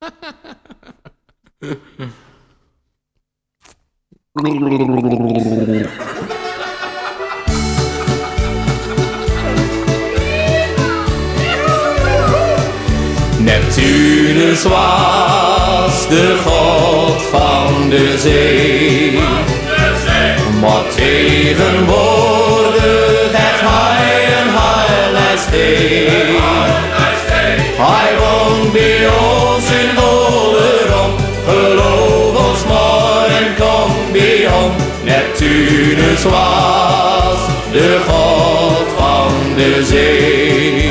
Neptunus was de god van de zee, maar tegenwoordig het hij een heilig steen. Hij woont bij ons in Oleron, geloof ons maar en kom bij ons. Neptunus was de god van de zee.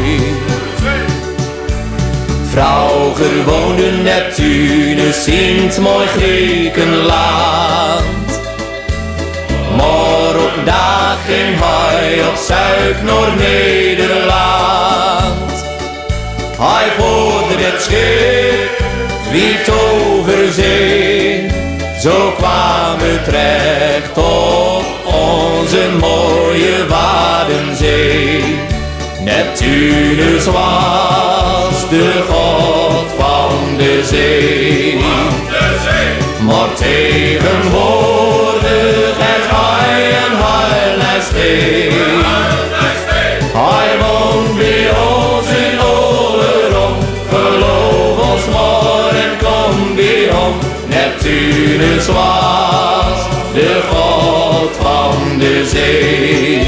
Vroeger woonde Neptunus in het mooi Griekenland, maar op dag ging hij op zoek naar Nederland. Hij voerde het schip wie over zee, zo kwam het terecht op onze mooie Wadenzee. Neptunus was de god van de zee, maar tegenwoordig het hij een heilig steen. Hij woont bij ons in Oleron, geloof ons maar en kom bij ons. Neptunus was de god van de zee.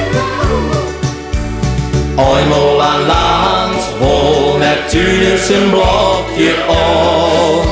Eenmaal aan land wol Neptunus een blokje om.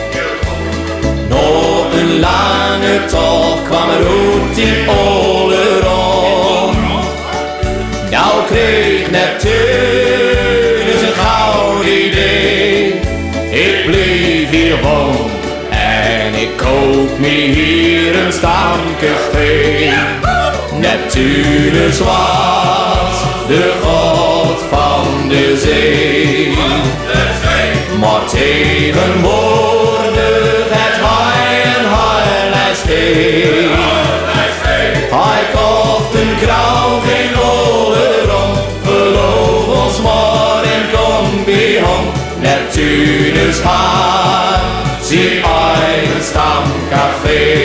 Nog een lange tocht kwam er uit in Oleron. Nou kreeg Neptunus een gouden idee. Ik bleef hier wonen en ik koop me hier een stamcafé. Neptunus was de god van de zee, maar tegenwoordig het hij een heilig steen. Hij kocht een kroeg in Oleron, geloof ons maar en kom bij ons. Neptunus had zijn eigen stamcafé.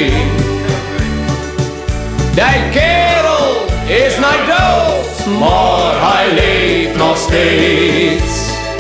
Die kerel is nou dood, maar hij leeft nog steeds.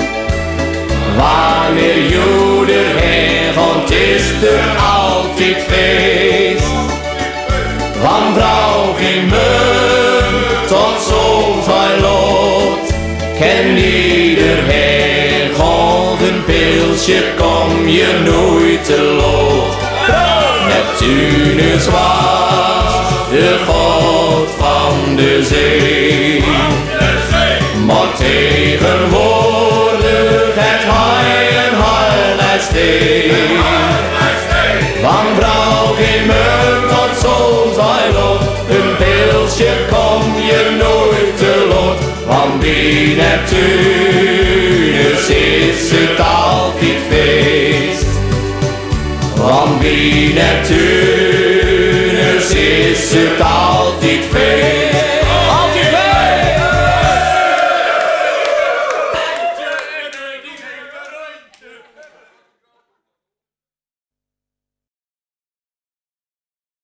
Wanneer je erheen gaat, is er altijd feest. Van vrouw ging me tot soms hij lot, ken iedereen gaat een pilsje, kom je nooit te lot. Neptunus was de god van de zee, maar tegenwoordig het hij een heilig steen. Van vrouw geen munt tot soms hij lot, een pilsje kom je nooit te lot. Want bij Neptunus is het altijd feest. Want bij Neptunus is het altijd feest.